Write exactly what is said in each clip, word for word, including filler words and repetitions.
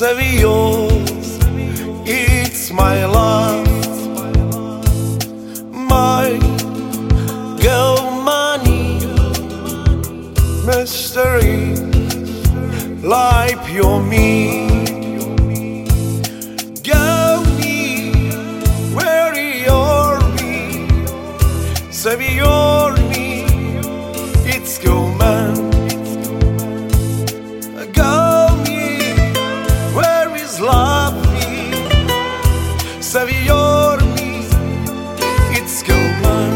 Seviyoruz, it's my love, my girl money, mystery, like you're me. Go me, where you're me, seviyor me, it's go man. Love me, seviyor me, it's go man.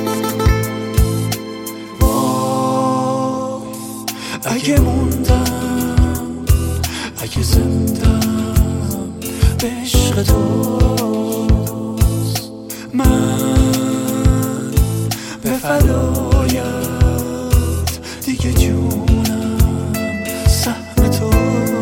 وای اگه موندم، اگه زندم به عشق توست، من به فدایت دیگه جونم سهم توست.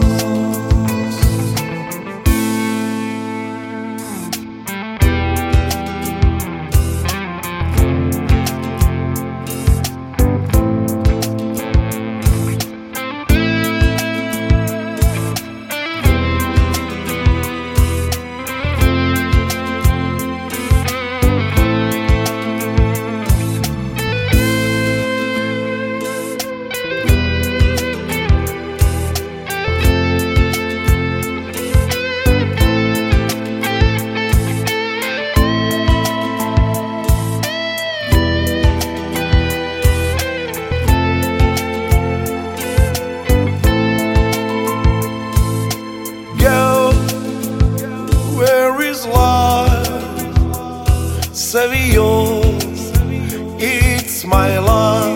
Seviyoruz, it's my love,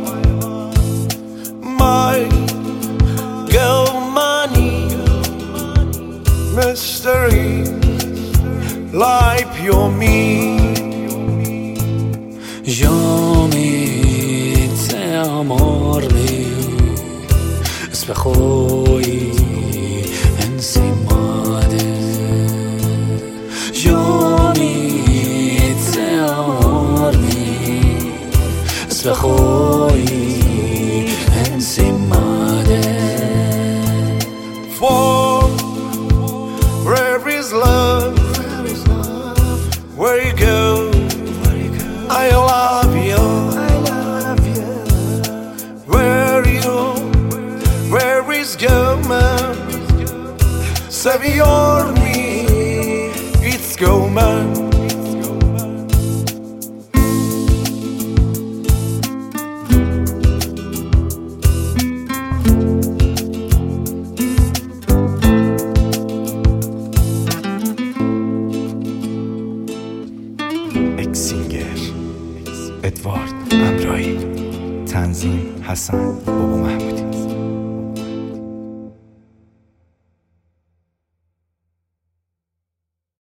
my girl money, mystery, like you're me. Jag mitt amor mi اسم خوی انسیماده Jag mitt amor mi اسم خوی انسیماده For where is love, where you go, I love you, I love you. Where you, where is go man, seviyor me, it's go man. اکسینگر ادوارد امرایی، تنظیم حسن بابا محمودی.